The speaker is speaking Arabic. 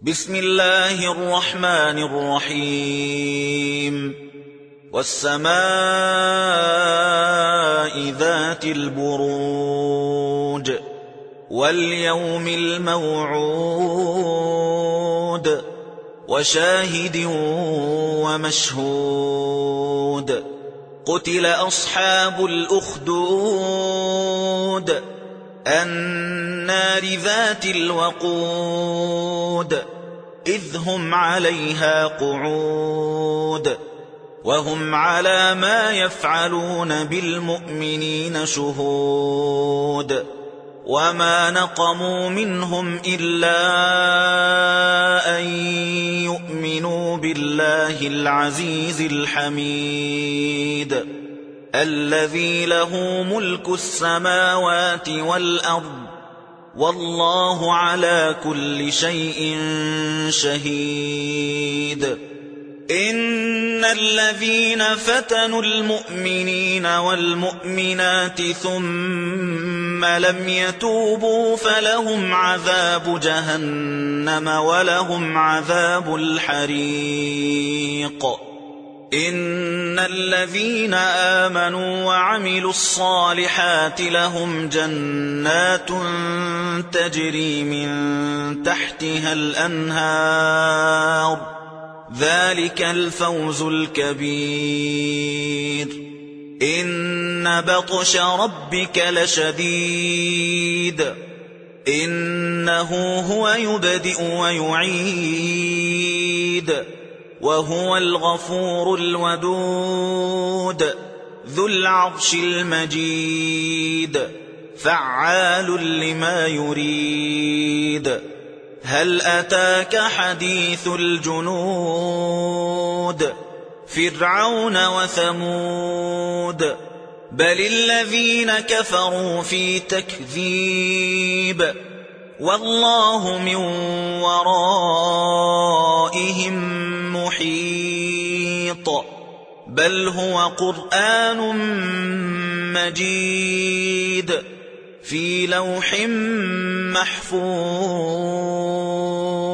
بسم الله الرحمن الرحيم والسماء ذات البروج واليوم الموعود وشاهد ومشهود قتل أصحاب الأخدود النار ذات الوقود إذ هم عليها قعود وهم على ما يفعلون بالمؤمنين شهود وما نقموا منهم إلا أن يؤمنوا بالله العزيز الحميد الذي له ملك السماوات والأرض والله على كل شيء شهيد إن الذين فتنوا المؤمنين والمؤمنات ثم لم يتوبوا فلهم عذاب جهنم ولهم عذاب الحريق إن الذين آمنوا وعملوا الصالحات لهم جنات تجري من تحتها الأنهار ذلك الفوز الكبير إن بطش ربك لشديد إنه هو يبدئ ويعيد وهو الغفور الودود ذو العرش المجيد فعال لما يريد هل أتاك حديث الجنود فرعون وثمود بل الذين كفروا في تكذيب والله من ورائهم محيط بل هو قرآن مجيد في لوح محفوظ